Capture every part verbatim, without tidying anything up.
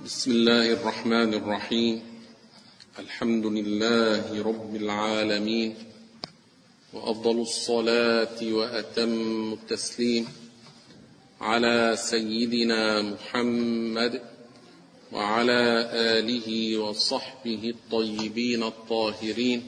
بسم الله الرحمن الرحيم. الحمد لله رب العالمين، وأفضل الصلاة وأتم التسليم على سيدنا محمد وعلى آله وصحبه الطيبين الطاهرين.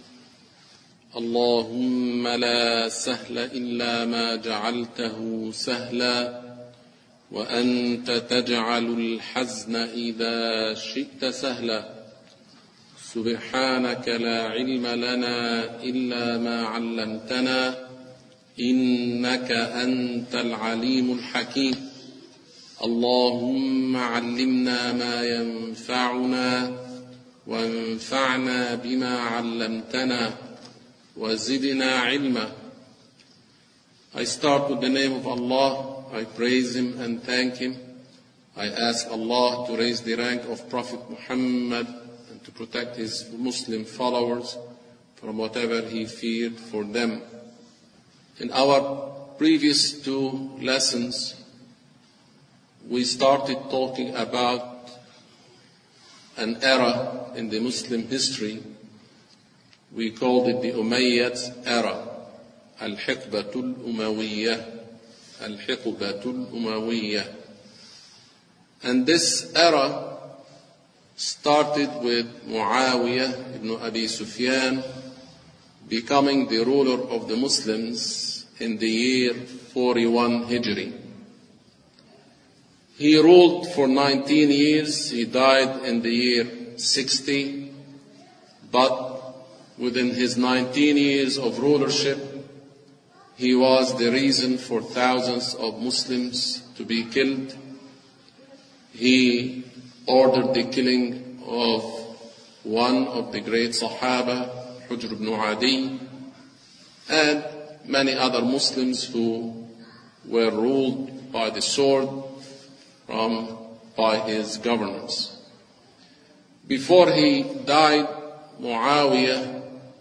اللهم لا سهل إلا ما جعلته سهلا، وأنت تجعل الحزن إذا شئت سهلا. سبحانك لا علم لنا إلا ما علمتنا، إنك أنت العليم الحكيم. اللهم علمنا ما ينفعنا، وانفعنا بما علمتنا، وزدنا علما. I start with the name of Allah. I praise Him and thank Him. I ask Allah to raise the rank of Prophet Muhammad and to protect his Muslim followers from whatever he feared for them. In our previous two lessons, we started talking about an era in the Muslim history. We called it the Umayyad era, Al-Hiqbatul Umawiyyah. Al-Hiqbatul Umawiyyah. And this era started with Muawiyah ibn Abi Sufyan becoming the ruler of the Muslims in the year forty-one Hijri. He ruled for nineteen years. He died in the year sixty. But within his nineteen years of rulership, he was the reason for thousands of Muslims to be killed. He ordered the killing of one of the great Sahaba, Hujr ibn Adi, and many other Muslims who were ruled by the sword from by his governors. Before he died, Muawiyah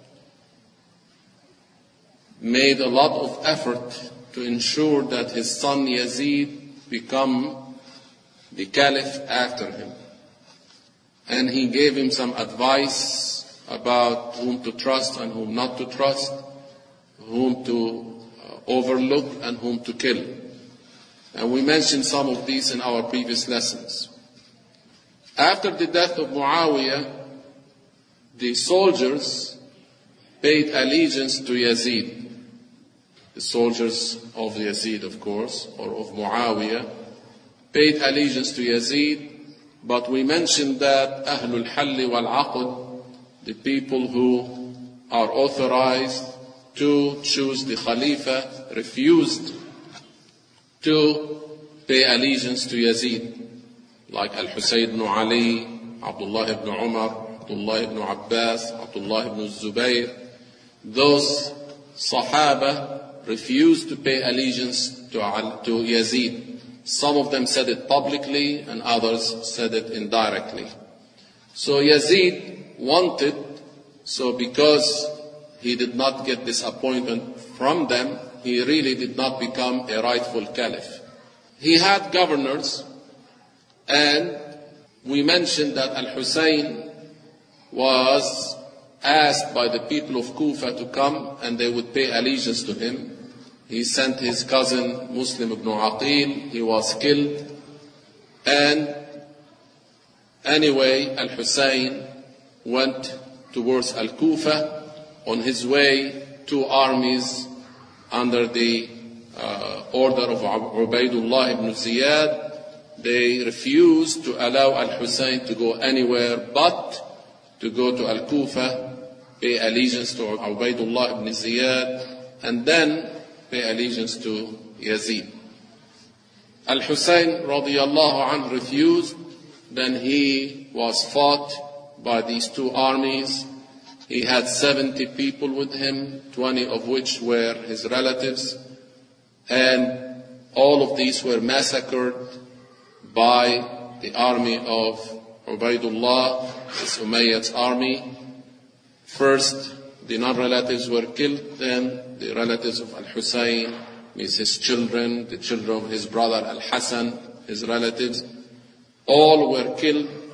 made a lot of effort to ensure that his son Yazid become the caliph after him. And he gave him some advice about whom to trust and whom not to trust, whom to uh, overlook and whom to kill. And we mentioned some of these in our previous lessons. After the death of Muawiyah, the soldiers paid allegiance to Yazid. The soldiers of Yazid, of course, or of Muawiyah, paid allegiance to Yazid, but we mentioned that Ahlul Halli wal Aqd, the people who are authorized to choose the Khalifa, refused to pay allegiance to Yazid, like Al-Husayn ibn Ali, Abdullah ibn Umar, Abdullah ibn Abbas, Abdullah ibn Zubayr. Those Sahaba refused to pay allegiance to, to Yazid. Some of them said it publicly and others said it indirectly. So Yazid wanted, so because he did not get this appointment from them, he really did not become a rightful caliph. He had governors, and we mentioned that Al-Husayn was asked by the people of Kufa to come and they would pay allegiance to him. He sent his cousin Muslim ibn Aqil. He was killed. And anyway, Al-Husayn went towards Al-Kufa. On his way, two armies under the uh, order of Ubaydullah ibn Ziyad, they refused to allow Al-Husayn to go anywhere but to go to Al-Kufa, pay allegiance to Ubaydullah ibn Ziyad, and then pay allegiance to Yazid. Al-Husayn radiyallahu anhu refused. Then he was fought by these two armies. He had seventy people with him, twenty of which were his relatives. And all of these were massacred by the army of Ubaydullah, this Umayyad's army. First, the non-relatives were killed, then the relatives of Al-Husayn, means his children, the children of his brother Al-Hasan, his relatives, all were killed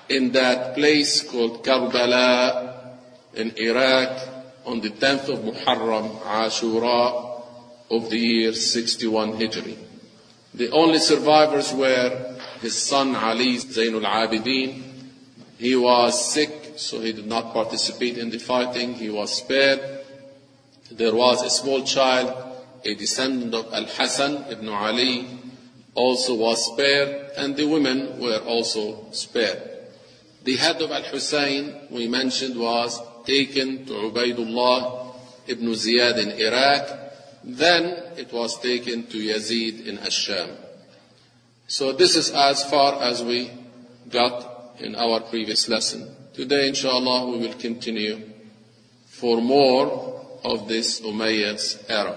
in that place called Karbala in Iraq on the tenth of Muharram, Ashura of the year sixty-one Hijri. The only survivors were his son Ali Zainul Abidin. He was sick, so he did not participate in the fighting. He was spared. There was a small child, a descendant of Al-Hasan ibn Ali, also was spared, and the women were also spared. The head of Al-Hussein, we mentioned, was taken to Ubaidullah ibn Ziyad in Iraq. Then it was taken to Yazid in Ash-Sham. So this is as far as we got in our previous lesson. Today, inshallah, we will continue for more of this Umayyad's era.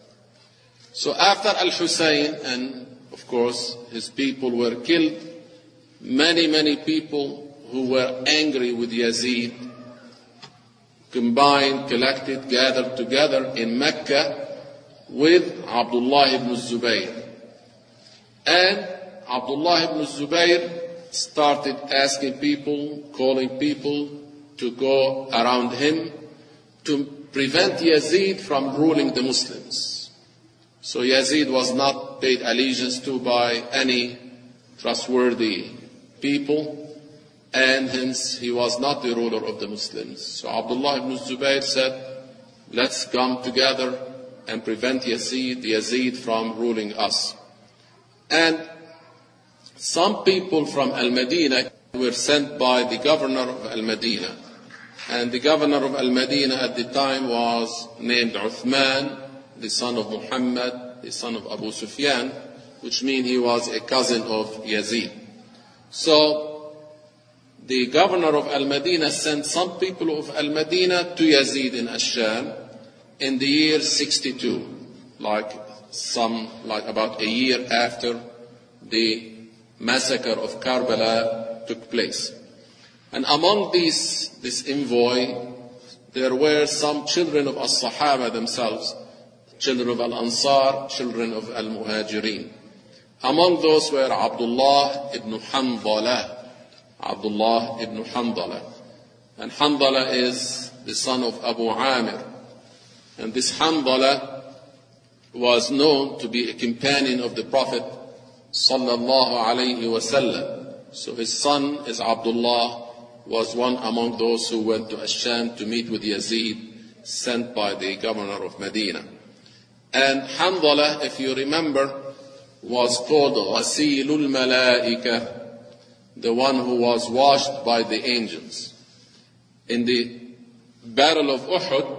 So after Al-Hussein, and of course his people were killed, many, many people who were angry with Yazid combined, collected, gathered together in Mecca with Abdullah ibn Zubayr. And Abdullah ibn Zubayr started asking people, calling people to go around him to prevent Yazid from ruling the Muslims. So Yazid was not paid allegiance to by any trustworthy people, and hence he was not the ruler of the Muslims. So Abdullah ibn Zubayr said, let's come together and prevent Yazid, Yazid from ruling us. And some people from Al-Madinah were sent by the governor of Al-Madinah. And the governor of Al-Madinah at the time was named Uthman, the son of Muhammad, the son of Abu Sufyan, which means he was a cousin of Yazid. So the governor of Al-Madinah sent some people of Al-Madinah to Yazid in Ash-Sham in the year sixty-two, like some, like about a year after the massacre of Karbala took place. And among these, this envoy, there were some children of As-Sahaba themselves, children of Al-Ansar, children of Al-Muhajirin. Among those were Abdullah ibn Hanzala, Abdullah ibn Hanzala. And Hanzala is the son of Abu Amir. And this Hanzala was known to be a companion of the Prophet sallallahu alayhi wasallam. So his son is Abdullah, was one among those who went to Ash-Sham to meet with Yazid, sent by the governor of Medina. And Hanzala, if you remember, was called Ghasilul Malaika, the one who was washed by the angels. In the Battle of Uhud,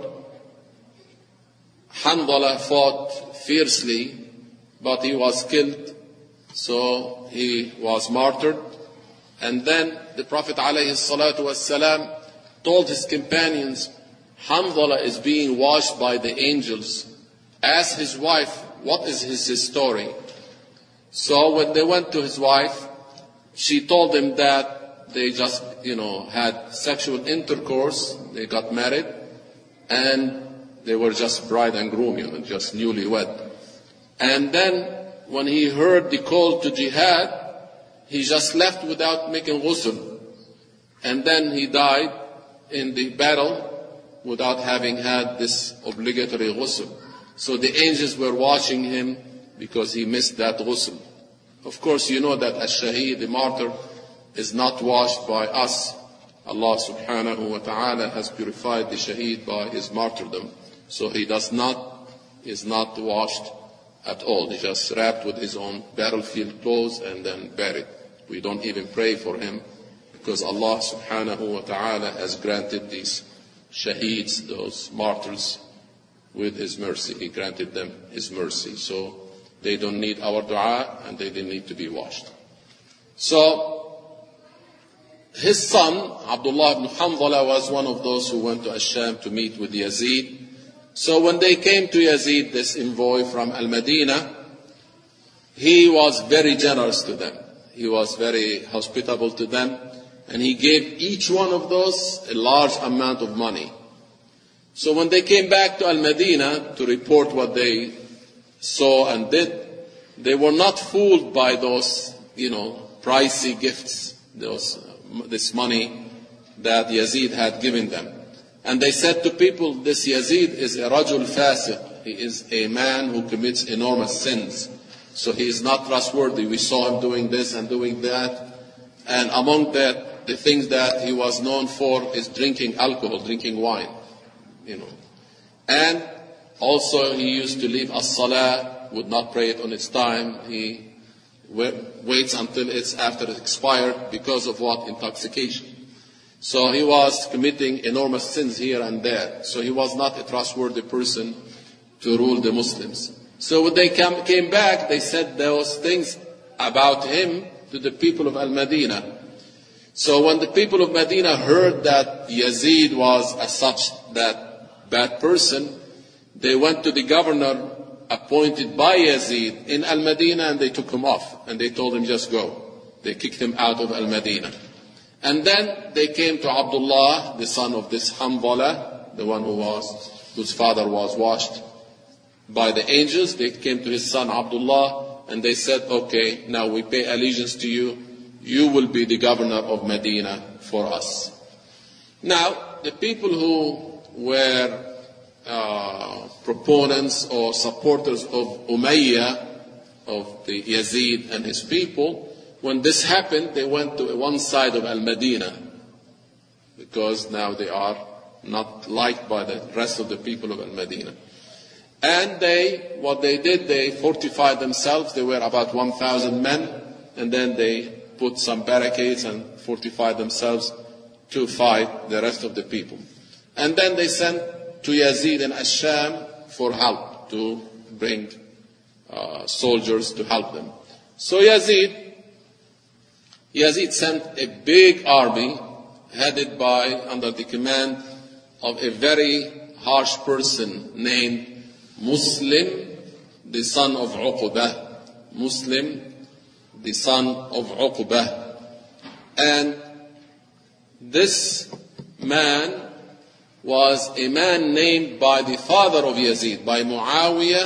Hanzala fought fiercely, but he was killed, so he was martyred. And then the Prophet ﷺ told his companions, Hanzala is being washed by the angels. Ask his wife, what is his, his story? So when they went to his wife, she told them that they just, you know, had sexual intercourse, they got married, and they were just bride and groom, you know, just newlywed. And then when he heard the call to jihad, he just left without making ghusl. And then he died in the battle without having had this obligatory ghusl. So the angels were watching him because he missed that ghusl. Of course, you know that ash-shaheed, the martyr, is not washed by us. Allah subhanahu wa ta'ala has purified the shaheed by his martyrdom. So he does not, is not washed at all. He just wrapped with his own battlefield clothes and then buried. We don't even pray for him because Allah subhanahu wa ta'ala has granted these shaheeds, those martyrs, with his mercy. He granted them his mercy. So they don't need our dua and they didn't need to be washed. So his son, Abdullah ibn Hanzala, was one of those who went to Ash-Sham to meet with Yazid. So when they came to Yazid, this envoy from Al-Madinah, he was very generous to them. He was very hospitable to them. And he gave each one of those a large amount of money. So when they came back to Al-Madinah to report what they saw and did, they were not fooled by those, you know, pricey gifts, those this money that Yazid had given them. And they said to people, this Yazid is a rajul fasiq. He is a man who commits enormous sins. So he is not trustworthy. We saw him doing this and doing that. And among that, the things that he was known for is drinking alcohol, drinking wine, you know. And also he used to leave as-salah, would not pray it on its time. He waits until it's after it expired because of what? Intoxication. So he was committing enormous sins here and there. So he was not a trustworthy person to rule the Muslims. So when they came, came back, they said those things about him to the people of Al-Madinah. So when the people of Medina heard that Yazid was as such that bad person, they went to the governor appointed by Yazid in Al-Madinah and they took him off. And they told him, just go. They kicked him out of Al-Madinah. And then they came to Abdullah, the son of this Hanbala, the one who was, whose father was washed by the angels. They came to his son Abdullah and they said, okay, now we pay allegiance to you. You will be the governor of Medina for us. Now, the people who were uh, proponents or supporters of Umayyah, of the Yazid and his people, when this happened, they went to one side of Al-Madinah because now they are not liked by the rest of the people of Al-Madinah. And they, what they did, they fortified themselves. They were about one thousand men, and then they put some barricades and fortified themselves to fight the rest of the people. And then they sent to Yazid and Ash-Sham for help, to bring uh, soldiers to help them. So Yazid, Yazid sent a big army headed by, under the command of a very harsh person named Muslim, the son of Uqbah. Muslim, the son of Uqbah. And this man was a man named by the father of Yazid, by Muawiyah,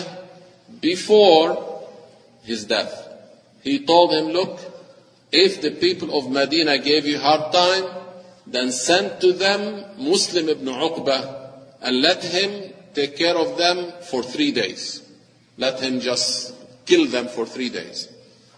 before his death. He told him, look, if the people of Medina gave you hard time, then send to them Muslim ibn Uqbah and let him take care of them for three days. Let him just kill them for three days.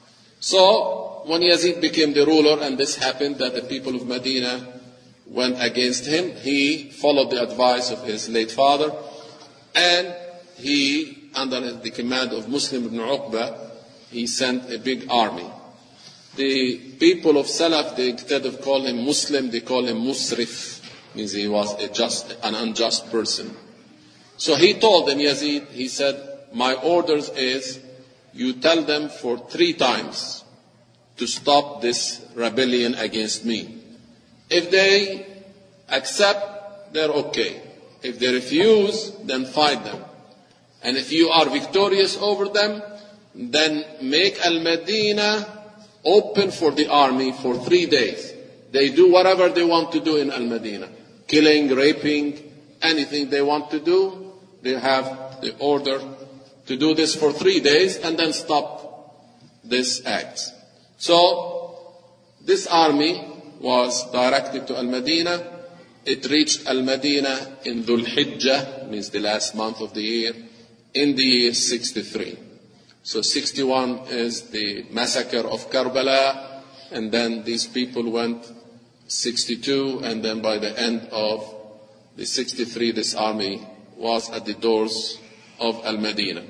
So, when Yazid became the ruler and this happened that the people of Medina went against him, he followed the advice of his late father and he, under the command of Muslim ibn Uqbah, he sent a big army. The people of Salaf, they, instead of calling him Muslim, they call him Musrif, means he was a just, an unjust person. So he told them, Yazid, he said, my orders is, you tell them for three times to stop this rebellion against me. If they accept, they're okay. If they refuse, then fight them. And if you are victorious over them, then make Al-Madinah open for the army for three days. They do whatever they want to do in Al-Madinah. Killing, raping, anything they want to do. They have the order to do this for three days and then stop this act. So, this army was directed to Al-Madinah. It reached Al-Madinah in Dhul Hijjah, means the last month of the year, in the year sixty-three. So sixty-one is the massacre of Karbala, and then these people went sixty-two, and then by the end of the sixty-three, this army was at the doors of Al-Madinah.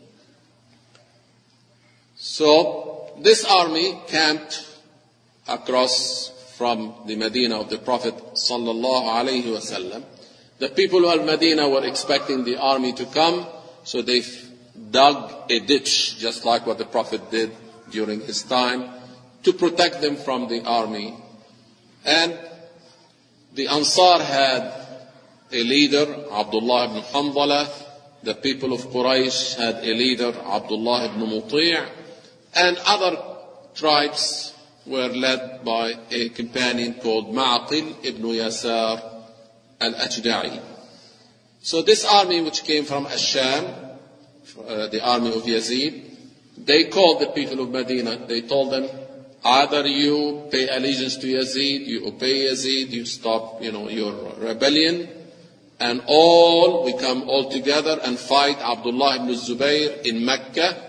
So this army camped across from the Medina of the Prophet sallallahu alaihi wasallam. The people of Al-Madinah were expecting the army to come, so they dug a ditch, just like what the Prophet did during his time, to protect them from the army. And the Ansar had a leader, Abdullah ibn Hanbala. The people of Quraysh had a leader, Abdullah ibn Muti'. And other tribes were led by a companion called Ma'qil ibn Yasar al-Ajda'i. So this army which came from Ash-Sham, uh, the army of Yazid, they called the people of Medina. They told them, Either you pay allegiance to Yazid, you obey Yazid, you stop, you know, your rebellion, and all, we come all together and fight Abdullah ibn Zubayr in Mecca,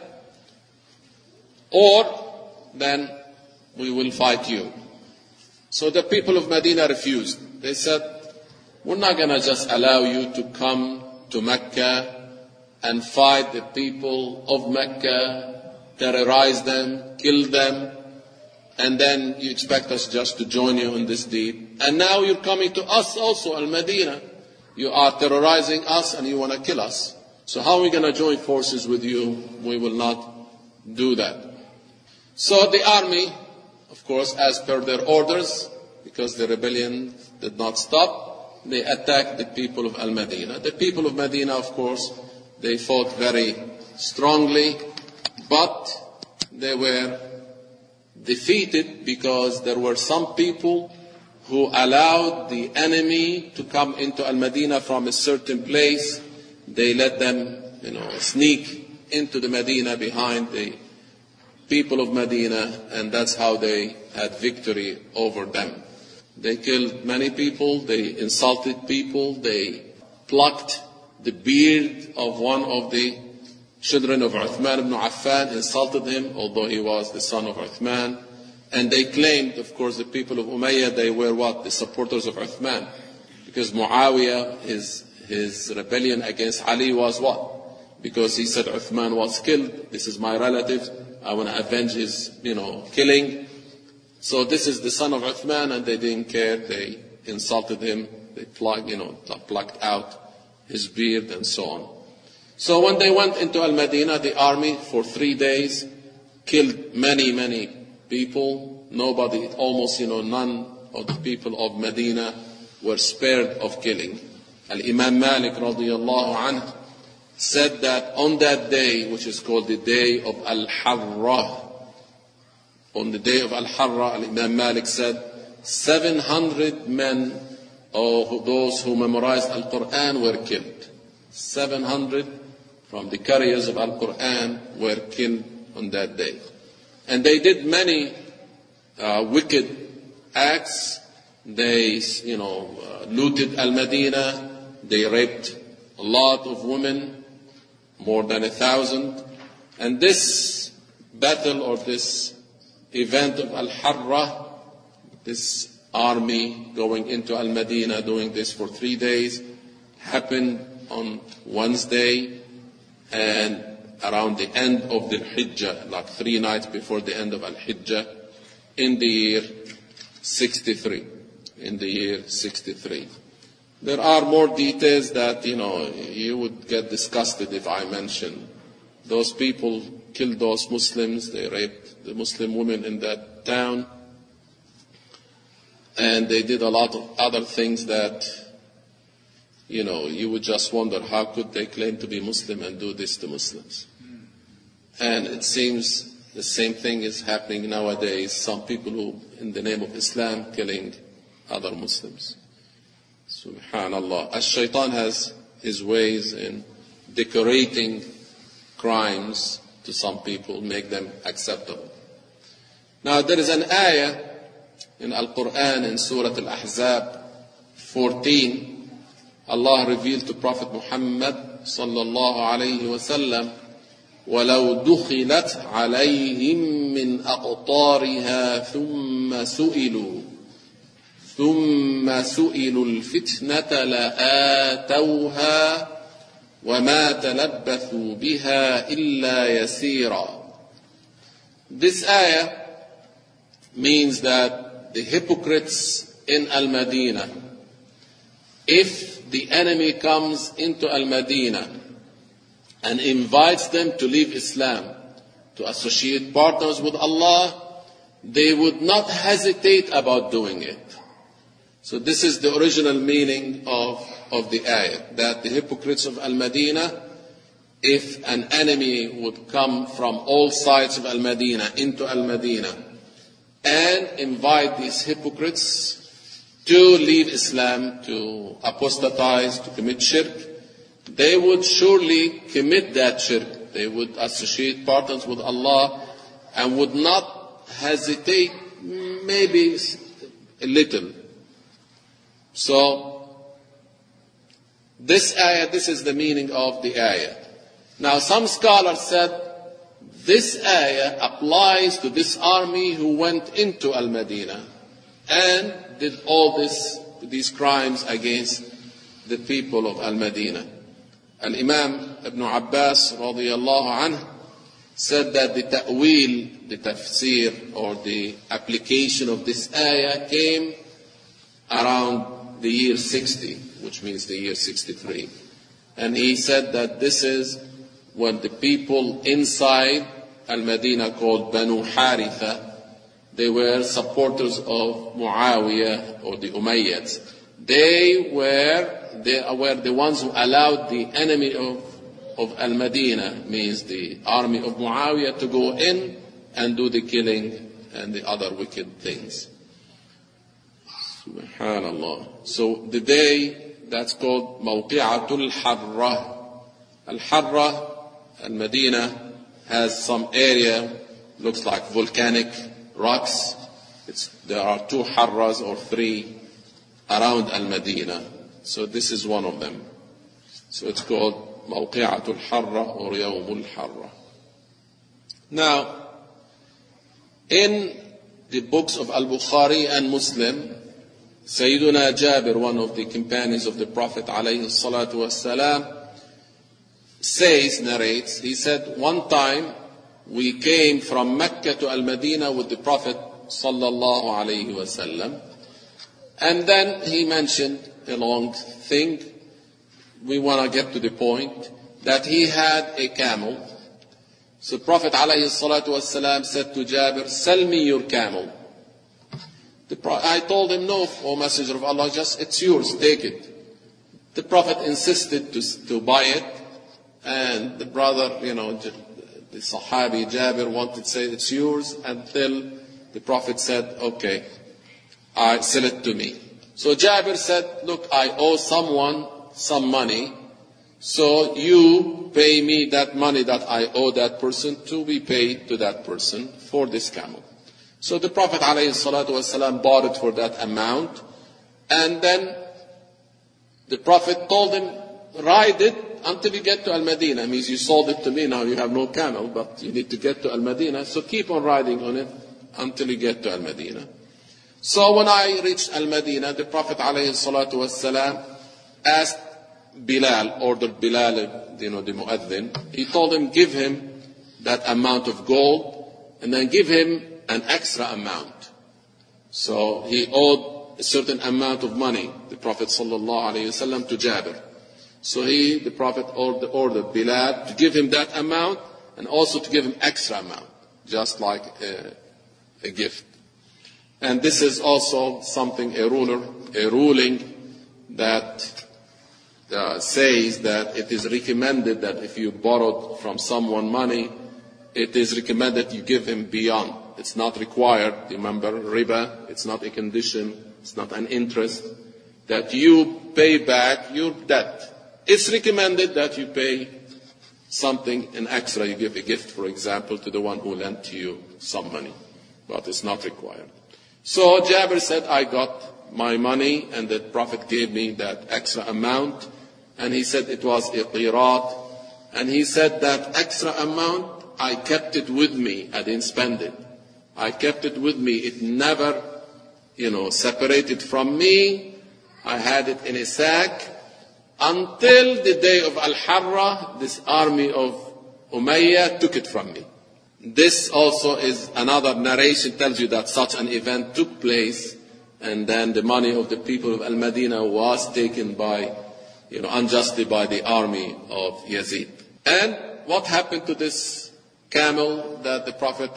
or then we will fight you. So the people of Medina refused. They said, we're not going to just allow you to come to Mecca and fight the people of Mecca, terrorize them, kill them, and then you expect us just to join you in this deed. And now you're coming to us also, Al-Medina. You are terrorizing us and you want to kill us. So how are we going to join forces with you? We will not do that. So the army, of course, as per their orders, because the rebellion did not stop, they attacked the people of Al-Medina. The people of Medina, of course, they fought very strongly, but they were defeated because there were some people who allowed the enemy to come into Al-Medina from a certain place. They let them, you know, sneak into the Medina behind the people of Medina, and that's how they had victory over them. They killed many people, they insulted people, they plucked the beard of one of the children of Uthman ibn Affan, insulted him, although he was the son of Uthman. And they claimed, of course, the people of Umayyah, they were what? The supporters of Uthman. Because Muawiyah, his, his rebellion against Ali was what? Because he said Uthman was killed, this is my relative, I want to avenge his, you know, killing. So this is the son of Uthman, and they didn't care, they insulted him, they plucked, you know, plucked out his beard and so on. So when they went into Al-Medina, the army for three days killed many, many people. Nobody, almost, you know, none of the people of Medina were spared of killing. Al-Imam Malik radiyallahu anhu said that on that day, which is called the day of Al-Harra, on the day of Al-Harra, Al-Imam Malik said, seven hundred men, or those who memorized Al-Quran, were killed. seven hundred from the carriers of Al-Quran were killed on that day. And they did many uh, wicked acts. They, you know, uh, looted Al-Medina. They raped a lot of women, more than a thousand. And this battle or this event of Al-Harra, this army going into Al-Medina, doing this for three days, happened on Wednesday and around the end of the Hijjah, like three nights before the end of Al-Hijjah, in the year sixty-three. In the year sixty-three. There are more details that, you know, you would get disgusted if I mention. Those people killed those Muslims, they raped the Muslim women in that town, and they did a lot of other things that, you know, you would just wonder how could they claim to be Muslim and do this to Muslims. And it seems the same thing is happening nowadays. Some people who, in the name of Islam, killing other Muslims. Subhanallah. As-Shaytan has his ways in decorating crimes to some people, make them acceptable. Now there is an ayah in Al-Quran in Surah Al-Ahzab fourteen. Allah revealed to Prophet Muhammad sallallahu alayhi wa sallam, وَلَوْ دُخِلَتْ عَلَيْهِمْ مِنْ أَقْطَارِهَا ثُمَّ سُئِلُوا ثُمَّ سُئِلُوا الْفِتْنَةَ لَآتَوْهَا وَمَا تَلَبَّثُوا بِهَا إِلَّا يَسِيرًا. This ayah means that the hypocrites in Al-Madinah, if the enemy comes into Al-Madinah and invites them to leave Islam, to associate partners with Allah, they would not hesitate about doing it. So this is the original meaning of, of the ayah, that the hypocrites of Al-Madinah, if an enemy would come from all sides of Al-Madinah into Al-Madinah and invite these hypocrites to leave Islam, to apostatize, to commit shirk, they would surely commit that shirk. They would associate partners with Allah and would not hesitate maybe a little. So, this ayah, this is the meaning of the ayah. Now, some scholars said this ayah applies to this army who went into Al-Madinah and did all this, these crimes against the people of Al-Madinah. Al-Imam Ibn Abbas radiyallahu anhu said that the ta'wil, the tafsir, or the application of this ayah came around the year sixty, which means the year sixty-three. And he said that this is when the people inside Al-Madinah called Banu Haritha, they were supporters of Muawiyah or the Umayyads. They were, they were the ones who allowed the enemy of, of Al-Madinah, means the army of Muawiyah, to go in and do the killing and the other wicked things. Subhanallah. So the day that's called Mawqi'atul Harra. Al-Harra, Al-Madinah has some area, looks like volcanic rocks. It's, there are two Harras or three around Al-Madinah. So this is one of them. So it's called Mawqi'atul Harra or Yawmul Harra. Now, in the books of Al-Bukhari and Muslim, Sayyiduna Jabir, one of the companions of the Prophet alayhi salatu wassalam, says, narrates, he said, one time we came from Mecca to Al-Madinah with the Prophet sallallahu alayhi wasallam. And then he mentioned a long thing. We want to get to the point that he had a camel. So Prophet alayhi salatu wasalam said to Jabir, sell me your camel. The Pro- I told him, no, O Messenger of Allah, just it's yours, take it. The Prophet insisted to, to buy it. And the brother, you know, the Sahabi Jabir wanted to say it's yours until the Prophet said, okay, I sell it to me. So Jabir said, look, I owe someone some money, so you pay me that money that I owe that person to be paid to that person for this camel. So the Prophet ﷺ bought it for that amount, and then the Prophet told him, ride it until you get to Al-Madinah. Means you sold it to me, now you have no camel, but you need to get to Al-Madinah, so keep on riding on it until you get to Al-Madinah. So when I reached Al-Madinah, the Prophet ﷺ asked Bilal, ordered Bilal, you know, the mu'adhin, he told him, give him that amount of gold, and then give him an extra amount. So he owed a certain amount of money, the Prophet ﷺ, to Jabir. So he, the Prophet ordered, ordered Bilal to give him that amount, and also to give him extra amount, just like a, a gift. And this is also something, a ruler, a ruling that uh, says that it is recommended that if you borrowed from someone money, it is recommended you give him beyond. It's not required. Remember, riba, it's not a condition, it's not an interest, that you pay back your debt. It's recommended that you pay something in extra. You give a gift, for example, to the one who lent you some money, but it's not required. So Jabir said, I got my money, and the Prophet gave me that extra amount, and he said it was a qirat, and he said that extra amount, I kept it with me, I didn't spend it. I kept it with me, it never, you know, separated from me. I had it in a sack until the day of Al-Harra, this army of Umayyah took it from me. This also is another narration, tells you that such an event took place, and then the money of the people of Al-Madinah was taken by, you know, unjustly by the army of Yazid. And what happened to this camel that the Prophet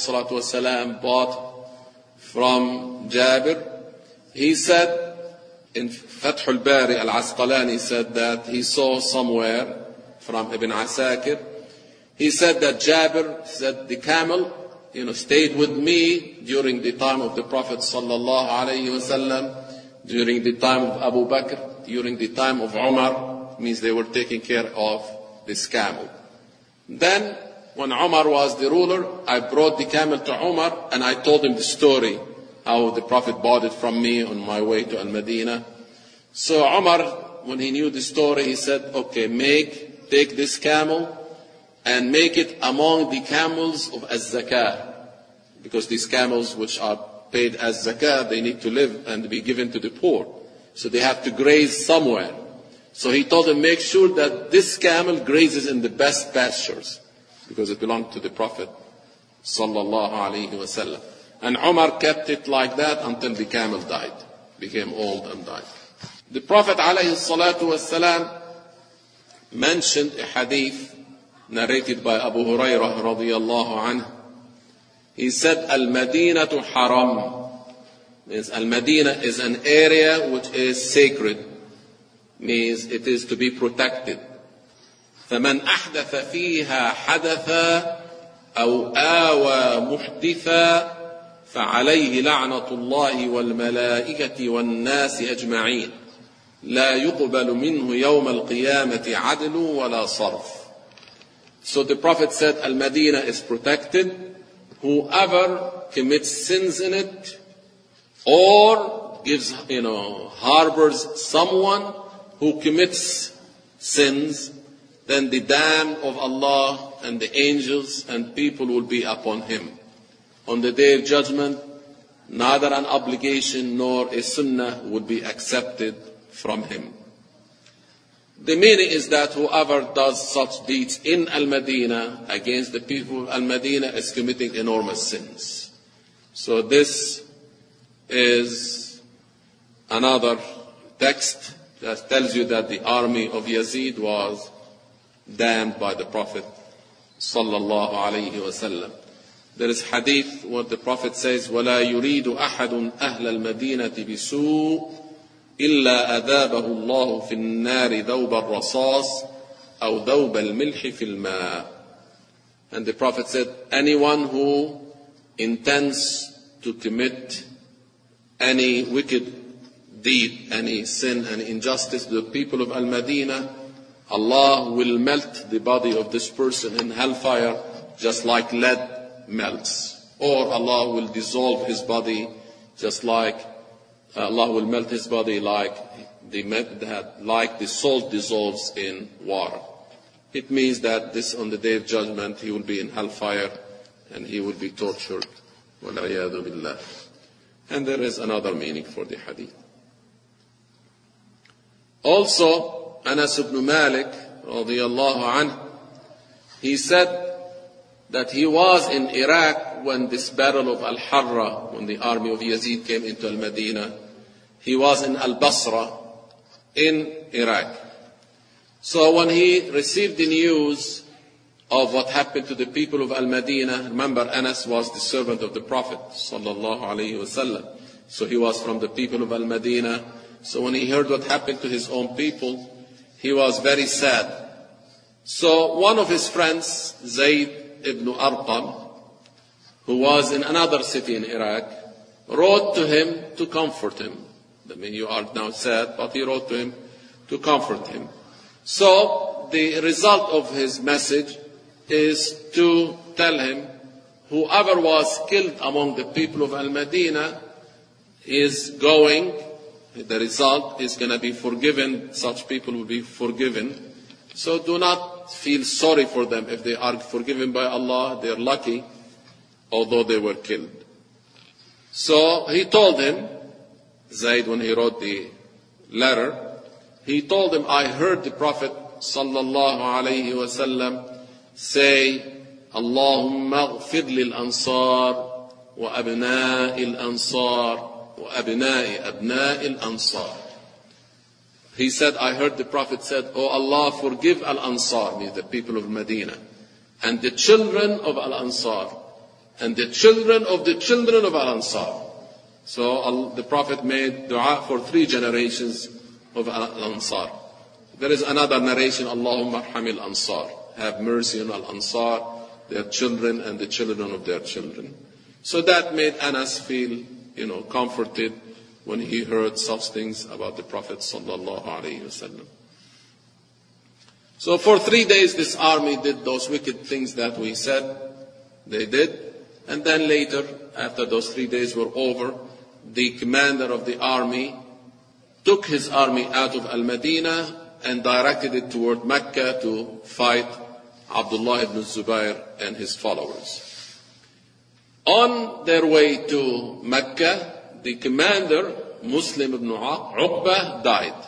ﷺ bought from Jabir? He said, in Fath al-Bari, Al-Asqalani said that he saw somewhere from Ibn Asakir, he said that Jabir said the camel, you know, stayed with me during the time of the Prophet sallallahu alaihi wasallam, during the time of Abu Bakr, during the time of Umar, means they were taking care of this camel. Then when Umar was the ruler, I brought the camel to Umar and I told him the story, how the Prophet bought it from me on my way to Al-Madinah. So Umar, when he knew the story, he said, okay, make, take this camel and make it among the camels of Az-Zakah. Because these camels which are paid as Zakah, they need to live and be given to the poor. So they have to graze somewhere. So he told him, make sure that this camel grazes in the best pastures, because it belonged to the Prophet sallallahu alaihi wasallam. And Umar kept it like that until the camel died, became old and died. The Prophet alayhi salatu wasalam mentioned a hadith narrated by Abu Hurairah radiyallahu anhu. He said, Al-Madinatu haram. Means Al-Madinah is an area which is sacred. Means it is to be protected. فَمَنْ أَحْدَثَ فِيهَا حَدَثًا أَوْ آوَى مُحْدِثًا فَعَلَيْهِ لَعْنَةُ اللَّهِ وَالْمَلَائِكَةِ وَالنَّاسِ أَجْمَعِينَ لَا يُقْبَلُ مِنْهُ يَوْمَ الْقِيَامَةِ عَدْلٌ وَلَا صَرْفٌ. So the Prophet said, Al-Madinah is protected. Whoever commits sins in it, or gives, you know, harbors someone who commits sins, then the dam of Allah and the angels and people will be upon him. On the day of judgment, neither an obligation nor a sunnah would be accepted from him. The meaning is that whoever does such deeds in Al-Madinah against the people of Al-Madinah is committing enormous sins. So this is another text that tells you that the army of Yazid was damned by the Prophet sallallahu alaihi wasallam. There is hadith where the Prophet says, وَلَا يُرِيدُ أَحَدٌ أَهْلَ الْمَدِينَةِ بِسُوءٍ إِلَّا أَذَابَهُ اللَّهُ فِي النَّارِ ذَوْبَ الرَّصَاصِ أَوْ ذَوْبَ الْمِلْحِ فِي الْمَاءِ. And the Prophet said, anyone who intends to commit any wicked deed, any sin, any injustice to the people of Al-Madinah, Allah will melt the body of this person in hellfire just like lead melts. Or Allah will dissolve his body just like Allah will melt his body like the, like the salt dissolves in water. It means that this, on the day of judgment, he will be in hellfire and he will be tortured. وَالْعِيَاذُ بِاللَّهِ. And there is another meaning for the hadith. Also, Anas ibn Malik, radiyallahu anhu, he said that he was in Iraq when this battle of Al-Harra, when the army of Yazid came into Al-Madinah. He was in Al-Basra, in Iraq. So when he received the news of what happened to the people of Al-Madinah, remember Anas was the servant of the Prophet sallallahu alaihi wasallam. So he was from the people of Al-Madinah. So when he heard what happened to his own people, he was very sad. So one of his friends, Zayd ibn Arqam, who was in another city in Iraq, wrote to him to comfort him. I mean, you are now sad, but he wrote to him to comfort him. So the result of his message is to tell him, whoever was killed among the people of Al-Madinah is going, the result is going to be forgiven, such people will be forgiven. So do not feel sorry for them. If they are forgiven by Allah, they are lucky, although they were killed. So he told him, Zayd, when he wrote the letter, he told him, I heard the Prophet sallallahu alayhi wasallam say, Allahumma ghfir lil ansar wa abna'i al ansar wa abna'i abna'i al ansar. He said, I heard the Prophet said, Oh Allah, forgive Al-Ansar, means the people of Medina, and the children of Al-Ansar, and the children of the children of Al-Ansar. So the Prophet made dua for three generations of Al-Ansar. There is another narration, Allahumma arhamil Ansar. Have mercy on Al-Ansar, their children and the children of their children. So that made Anas feel, you know, comforted when he heard such things about the Prophet sallallahu alaihi wasallam. So for three days this army did those wicked things that we said they did. And then later, after those three days were over, the commander of the army took his army out of Al-Madinah and directed it toward Mecca to fight Abdullah ibn Zubayr and his followers. On their way to Mecca, the commander, Muslim ibn Uqbah, died.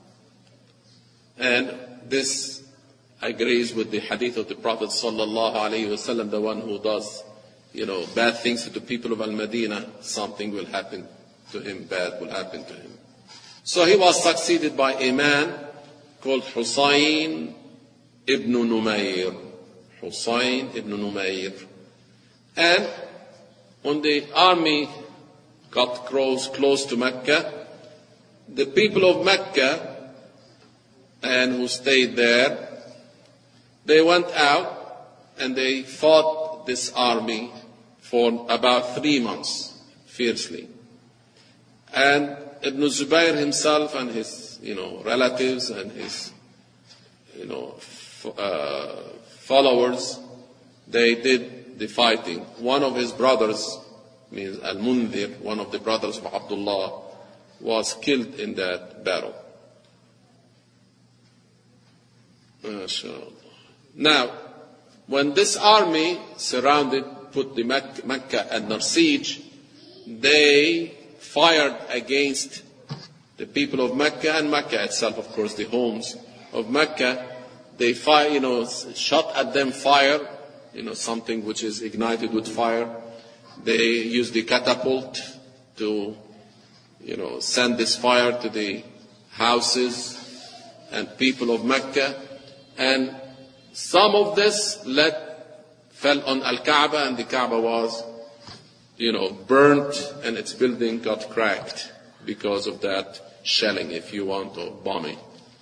And this agrees with the hadith of the Prophet sallallahu alaihi wasallam, the one who does, you know, bad things to the people of Al-Madinah, something will happen to him, bad will happen to him. So he was succeeded by a man called Husayn ibn Numayr. Husayn ibn Numayr. And when the army got close, close to Mecca, the people of Mecca and who stayed there, they went out and they fought this army for about three months, fiercely. And Ibn Zubayr himself and his, you know, relatives and his, you know, f- uh, followers, they did the fighting. One of his brothers, means Al-Mundhir, one of the brothers of Abdullah, was killed in that battle. Now, when this army surrounded, put the Mecca, Mecca under siege, they fired against the people of Mecca and Mecca itself, of course, the homes of Mecca. They fire, you know, shot at them fire, you know, something which is ignited with fire. They used the catapult to, you know, send this fire to the houses and people of Mecca. And some of this led, fell on Al-Kaaba, and the Kaaba was, you know, burnt, and its building got cracked because of that shelling, if you want, or bombing.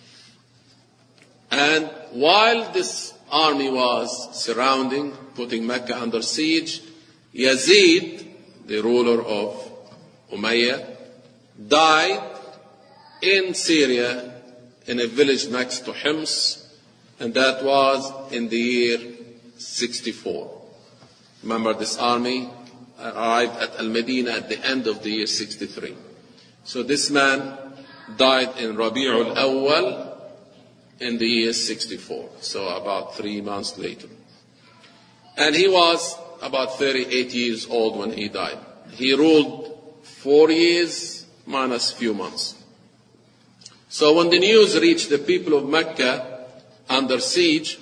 And while this army was surrounding, putting Mecca under siege, Yazid, the ruler of Umayyah, died in Syria in a village next to Hims, and that was in the year sixty-four. Remember, this army arrived at Al-Madinah at the end of the year sixty-three. So this man died in Rabi'ul Awwal in the year sixty-four, so about three months later. And he was about thirty-eight years old when he died. He ruled four years minus few months. So when the news reached the people of Mecca under siege,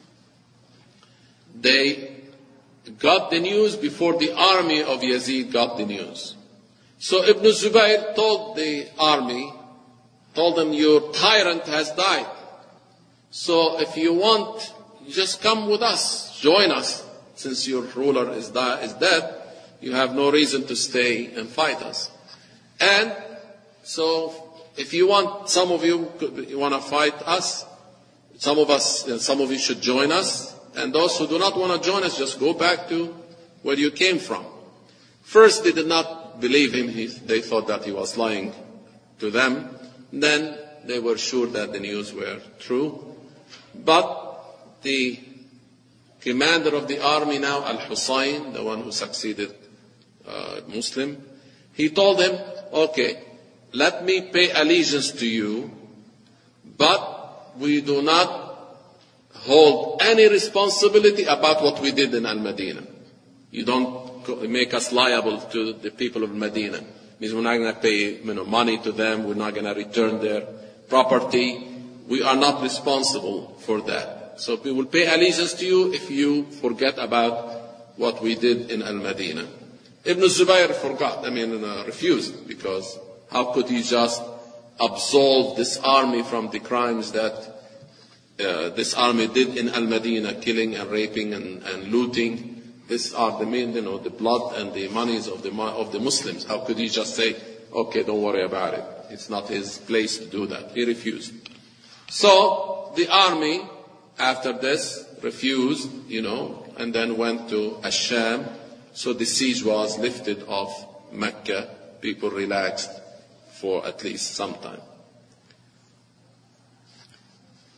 they got the news before the army of Yazid got the news. So Ibn Zubayr told the army, told them, your tyrant has died. So if you want, just come with us, join us. Since your ruler is, di- is dead, you have no reason to stay and fight us. And so if you want, some of you, you want to fight us, some of us, some of you should join us. And those who do not want to join us, just go back to where you came from. First, they did not believe him. He, they thought that he was lying to them. Then they were sure that the news were true. But the commander of the army now, Al-Husayn, the one who succeeded uh, Muslim, he told him, okay, let me pay allegiance to you, but we do not hold any responsibility about what we did in Al-Madinah. You don't make us liable to the people of Medina. It means we're not going to pay, you know, money to them. We're not going to return their property. We are not responsible for that. So we will pay allegiance to you if you forget about what we did in Al-Madinah. Ibn Zubayr forgot, I mean, uh, refused, because how could he just absolve this army from the crimes that uh, this army did in Al-Madinah, killing and raping and, and looting. These are the main, you know, the blood and the monies of the of the Muslims. How could he just say, okay, don't worry about it. It's not his place to do that. He refused. So the army, after this, refused, you know, and then went to Ash-Sham. So the siege was lifted off Mecca. People relaxed for at least some time.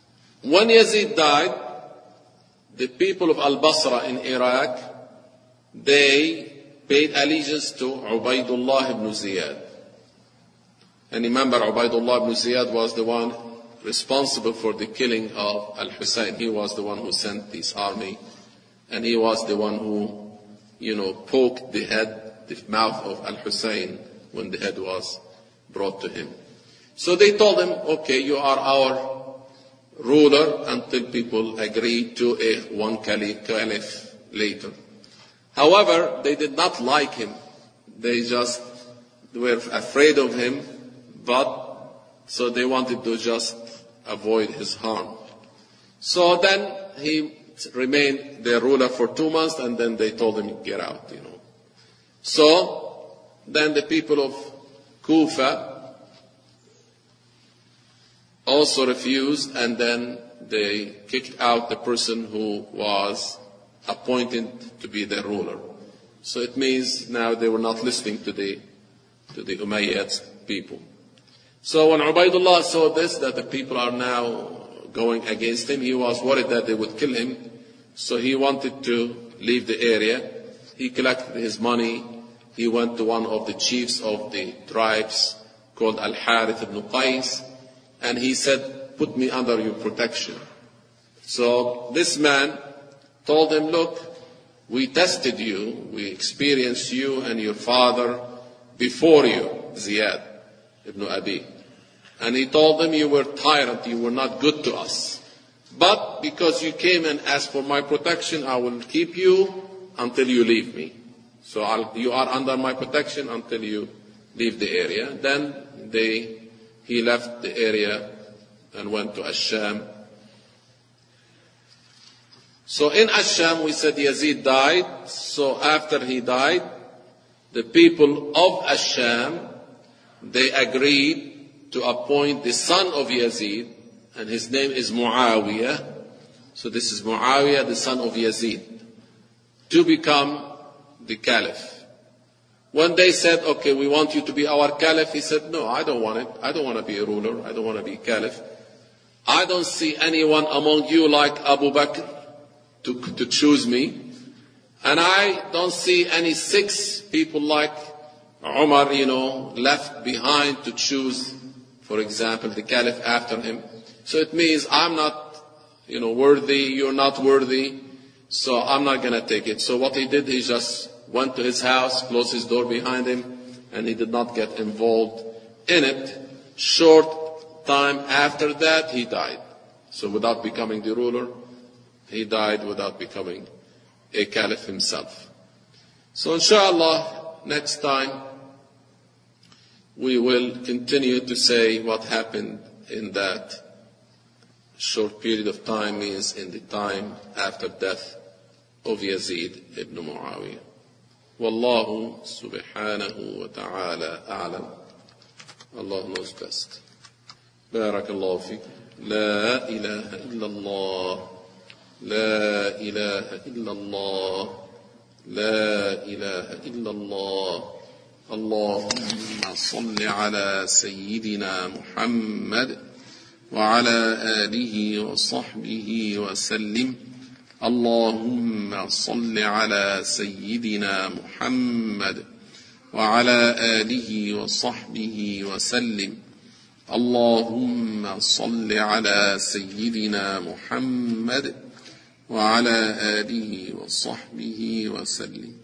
When Yazid died, the people of Al-Basra in Iraq, they paid allegiance to Ubaydullah ibn Ziyad. And remember, Ubaydullah ibn Ziyad was the one responsible for the killing of Al-Hussein. He was the one who sent this army, and he was the one who, you know, poked the head, the mouth of Al-Hussein when the head was brought to him. So they told him, okay, you are our ruler until people agree to a one caliph later. However, they did not like him. They just were afraid of him, but so they wanted to just avoid his harm. So then he remained their ruler for two months, and then they told him, get out, you know. So then the people of Kufa also refused, and then they kicked out the person who was appointed to be their ruler. So it means now they were not listening to the to the Umayyad people. So when Ubaydullah saw this, that the people are now going against him, he was worried that they would kill him. So he wanted to leave the area. He collected his money. He went to one of the chiefs of the tribes called Al-Harith ibn Qais, and he said, put me under your protection. So this man told him, look, we tested you, we experienced you and your father before you, Ziyad ibn Abi. And he told them, you were tyrant, you were not good to us. But because you came and asked for my protection, I will keep you until you leave me. So I'll, you are under my protection until you leave the area. Then they, he left the area and went to Ash-Sham. So in Ash-Sham, we said Yazid died. So after he died, the people of Ash-Sham, they agreed to appoint the son of Yazid, and his name is Muawiyah. So this is Muawiyah, the son of Yazid, to become the caliph. When they said, okay, we want you to be our caliph, he said, no, I don't want it. I don't want to be a ruler. I don't want to be caliph. I don't see anyone among you like Abu Bakr to, to choose me. And I don't see any six people like Umar, you know, left behind to choose, for example, the caliph after him. So it means I'm not, you know, worthy, you're not worthy, so I'm not going to take it. So what he did, he just went to his house, closed his door behind him, and he did not get involved in it. Short time after that, he died. So without becoming the ruler, he died without becoming a caliph himself. So inshallah, next time, we will continue to say what happened in that short period of time, means in the time after death of Yazid ibn Muawiyah. Wallahu subhanahu wa ta'ala a'lam. Allah knows best. Barakallahu fiqh. La ilaha illallah. La ilaha illallah. La ilaha illallah. اللهم صل على سيدنا محمد وعلى آله وصحبه وسلم. اللهم صل على سيدنا محمد وعلى آله وصحبه وسلم. اللهم صل على سيدنا محمد وعلى آله وصحبه وسلم.